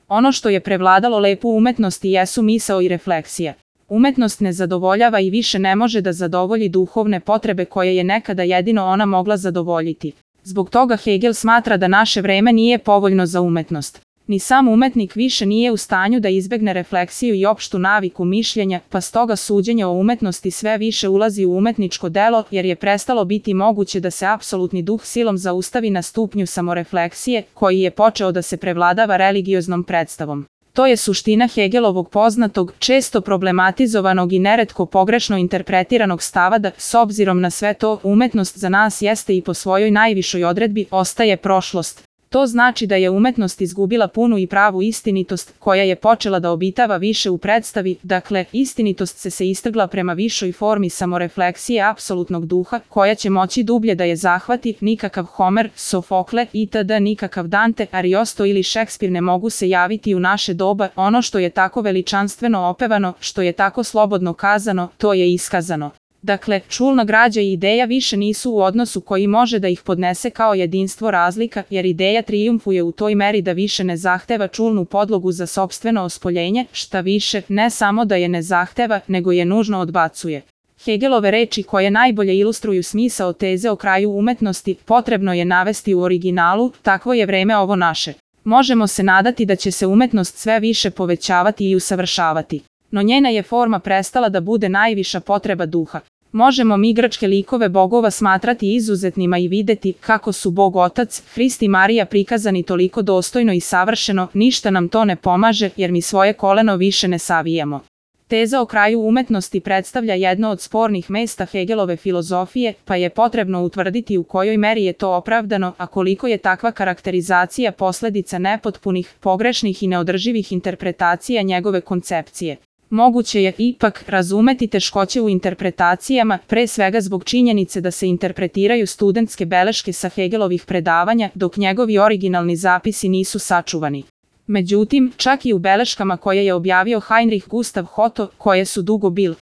Ono što je prevladalo lepu umetnosti jesu misao i refleksija. Umetnost ne zadovoljava i više ne može da zadovolji duhovne potrebe koje je nekada jedino ona mogla zadovoljiti. Zbog toga Hegel smatra da naše vreme nije povoljno za umetnost. Ni sam umetnik više nije u stanju da izbegne refleksiju i opštu naviku mišljenja, pa stoga suđenje o umetnosti sve više ulazi u umetničko delo, jer je prestalo biti moguće da se apsolutni duh silom zaustavi na stupnju samorefleksije, koji je počeo da se prevladava religioznom predstavom. To je suština Hegelovog poznatog, često problematizovanog i neretko pogrešno interpretiranog stava da, s obzirom na sve to, umetnost za nas jeste i po svojoj najvišoj odredbi ostaje prošlost. To znači da je umetnost izgubila punu i pravu istinitost, koja je počela da obitava više u predstavi, dakle, istinitost se istrgla prema višoj formi samorefleksije apsolutnog duha, koja će moći dublje da je zahvati, nikakav Homer, Sofokle itd. Nikakav Dante, Ariosto ili Šekspir ne mogu se javiti u naše doba, ono što je tako veličanstveno opevano, što je tako slobodno kazano, to je iskazano. Dakle, čulna građa i ideja više nisu u odnosu koji može da ih podnese kao jedinstvo razlika, jer ideja trijumfuje u toj meri da više ne zahteva čulnu podlogu za sopstveno ospoljenje, šta više, ne samo da je ne zahteva, nego je nužno odbacuje. Hegelove reči koje najbolje ilustruju smisao teze o kraju umetnosti, potrebno je navesti u originalu, takvo je vreme ovo naše. Možemo se nadati da će se umetnost sve više povećavati i usavršavati. No njena je forma prestala da bude najviša potreba duha. Možemo mi grčke likove bogova smatrati izuzetnima i videti kako su Bog Otac, Hrist i Marija prikazani toliko dostojno i savršeno, ništa nam to ne pomaže jer mi svoje koleno više ne savijamo. Teza o kraju umetnosti predstavlja jedno od spornih mesta Hegelove filozofije, pa je potrebno utvrditi u kojoj meri je to opravdano, a koliko je takva karakterizacija posledica nepotpunih, pogrešnih i neodrživih interpretacija njegove koncepcije. Moguće je ipak razumeti teškoće u interpretacijama, pre svega zbog činjenice da se interpretiraju studentske beleške sa Hegelovih predavanja, dok njegovi originalni zapisi nisu sačuvani. Međutim, čak i u beleškama koje je objavio Heinrich Gustav Otto, koje su dugo bile